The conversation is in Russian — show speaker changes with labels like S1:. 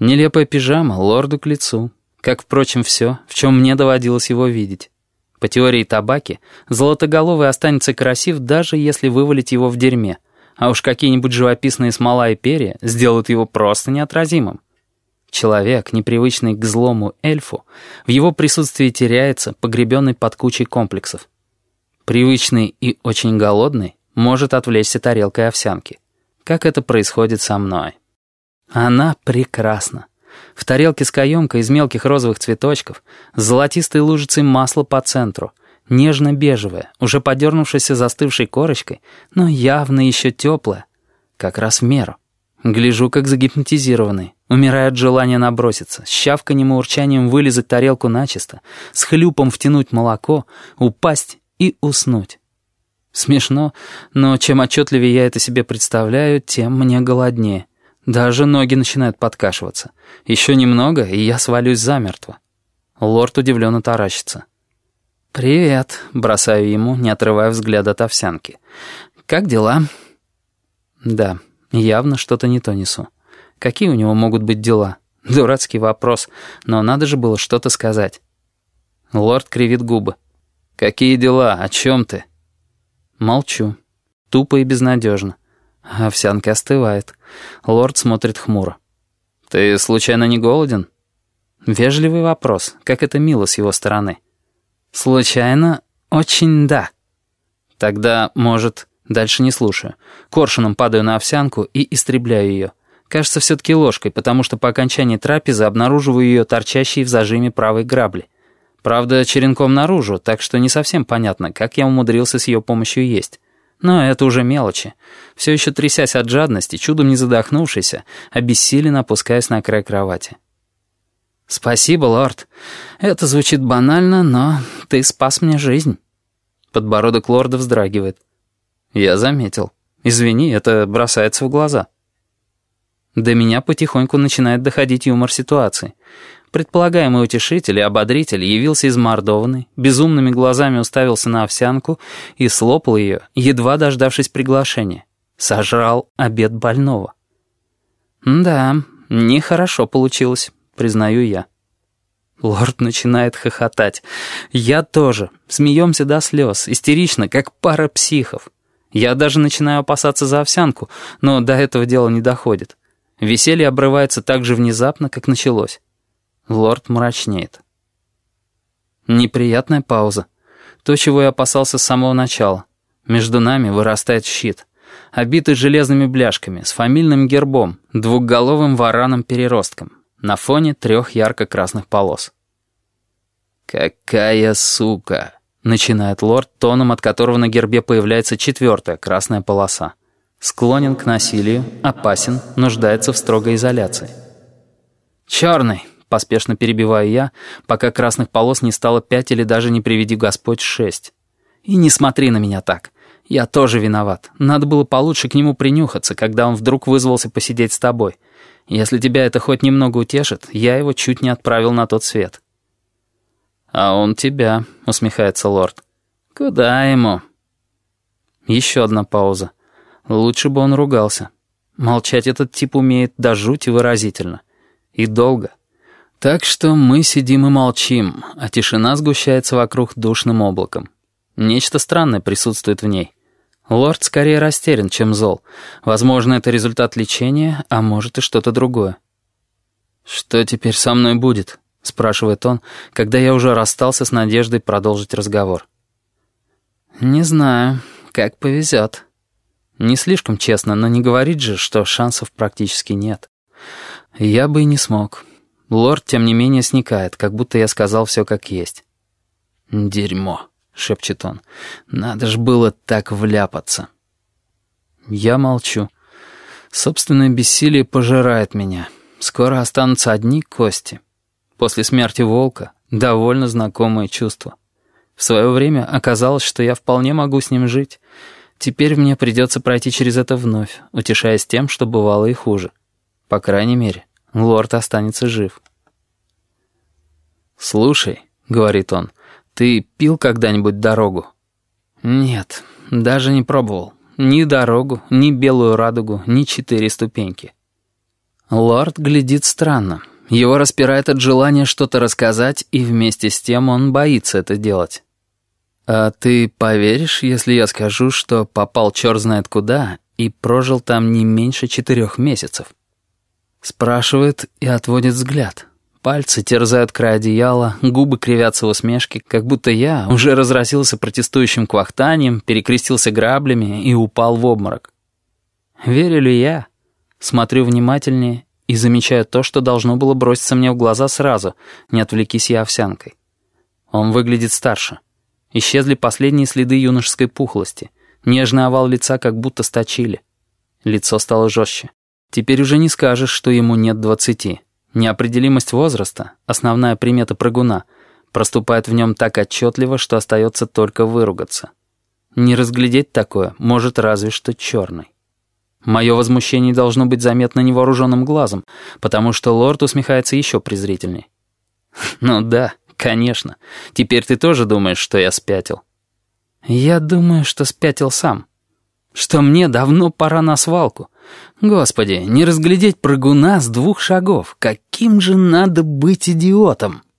S1: Нелепая пижама лорду к лицу, как, впрочем, все, в чем мне доводилось его видеть. По теории табаки, золотоголовый останется красив, даже если вывалить его в дерьме, а уж какие-нибудь живописные смола и перья сделают его просто неотразимым. Человек, непривычный к злому эльфу, в его присутствии теряется, погребенный под кучей комплексов. Привычный и очень голодный может отвлечься тарелкой овсянки, как это происходит со мной. Она прекрасна. В тарелке с каемкой из мелких розовых цветочков, с золотистой лужицей масла по центру, нежно-бежевая, уже подернувшаяся застывшей корочкой, но явно еще теплая, как раз в меру. Гляжу, как загипнотизированный, умирая от желания наброситься, с щавканьем и урчанием вылизать тарелку начисто, с хлюпом втянуть молоко, упасть и уснуть. Смешно, но чем отчетливее я это себе представляю, тем мне голоднее. Даже ноги начинают подкашиваться. Еще немного, и я свалюсь замертво. Лорд удивленно таращится. «Привет», — бросаю ему, не отрывая взгляда от овсянки. «Как дела?» «Да, явно что-то не то несу. Какие у него могут быть дела? Дурацкий вопрос, но надо же было что-то сказать». Лорд кривит губы. «Какие дела? О чем ты?» Молчу. Тупо и безнадежно. Овсянка остывает. Лорд смотрит хмуро. «Ты случайно не голоден?» Вежливый вопрос, как это мило с его стороны. «Случайно? Очень да». Тогда, может, дальше не слушаю. Коршуном падаю на овсянку и истребляю ее. Кажется, все-таки ложкой, потому что по окончании трапезы обнаруживаю ее торчащей в зажиме правой грабли. Правда, черенком наружу, так что не совсем понятно, как я умудрился с ее помощью есть. Но это уже мелочи. Все еще трясясь от жадности, чудом не задохнувшийся, обессиленно опускаясь на край кровати. «Спасибо, лорд. Это звучит банально, но ты спас мне жизнь». Подбородок лорда вздрагивает. «Я заметил. Извини, это бросается в глаза». До меня потихоньку начинает доходить юмор ситуации. Предполагаемый утешитель и ободритель явился измордованный, безумными глазами уставился на овсянку и слопал ее, едва дождавшись приглашения. Сожрал обед больного. «Да, нехорошо получилось», — признаю я. Лорд начинает хохотать. Я тоже. Смеемся до слез, истерично, как пара психов. Я даже начинаю опасаться за овсянку, но до этого дела не доходит. Веселье обрывается так же внезапно, как началось. Лорд мрачнеет. Неприятная пауза. То, чего я опасался с самого начала. Между нами вырастает щит, обитый железными бляшками, с фамильным гербом, двухголовым вараном-переростком, на фоне 3 ярко-красных полос. «Какая сука!» — начинает лорд тоном, от которого на гербе появляется 4-я красная полоса. Склонен к насилию, опасен, нуждается в строгой изоляции. «Черный!» — поспешно перебиваю я, пока красных полос не стало 5 или даже, не приведи Господь, 6. «И не смотри на меня так. Я тоже виноват. Надо было получше к нему принюхаться, когда он вдруг вызвался посидеть с тобой. Если тебя это хоть немного утешит, я его чуть не отправил на тот свет». «А он тебя», — усмехается лорд. «Куда ему?» Еще одна пауза. Лучше бы он ругался. Молчать этот тип умеет до жути выразительно. И долго. Так что мы сидим и молчим, а тишина сгущается вокруг душным облаком. Нечто странное присутствует в ней. Лорд скорее растерян, чем зол. Возможно, это результат лечения, а может и что-то другое. «Что теперь со мной будет?» — спрашивает он, когда я уже расстался с надеждой продолжить разговор. «Не знаю, как повезет». Не слишком честно, но не говорить же, что шансов практически нет. Я бы и не смог. Лорд, тем не менее, сникает, как будто я сказал все как есть. «Дерьмо», — шепчет он. «Надо ж было так вляпаться». Я молчу. Собственное бессилие пожирает меня. Скоро останутся одни кости. После смерти волка довольно знакомое чувство. В свое время оказалось, что я вполне могу с ним жить. Теперь мне придется пройти через это вновь, утешаясь тем, что бывало и хуже. По крайней мере, лорд останется жив. «Слушай», — говорит он, — «ты пил когда-нибудь дорогу?» «Нет, даже не пробовал. Ни дорогу, ни белую радугу, ни 4 ступеньки». Лорд глядит странно. Его распирает от желания что-то рассказать, и вместе с тем он боится это делать. «А ты поверишь, если я скажу, что попал черт знает куда и прожил там не меньше 4 месяцев?» Спрашивает и отводит взгляд. Пальцы терзают край одеяла, губы кривятся в усмешке, как будто я уже разразился протестующим квахтанием, перекрестился граблями и упал в обморок. Верю ли я? Смотрю внимательнее и замечаю то, что должно было броситься мне в глаза сразу, не отвлекись я овсянкой. Он выглядит старше. Исчезли последние следы юношеской пухлости. Нежный овал лица как будто сточили. Лицо стало жестче. Теперь уже не скажешь, что ему нет 20. Неопределимость возраста, основная примета прыгуна, проступает в нем так отчетливо, что остается только выругаться. Не разглядеть такое может разве что черный. Мое возмущение должно быть заметно невооруженным глазом, потому что лорд усмехается еще презрительней. «Ну да, конечно. Теперь ты тоже думаешь, что я спятил?» «Я думаю, что спятил сам. Что мне давно пора на свалку. Господи, не разглядеть прыгуна с 2 шагов. Каким же надо быть идиотом!»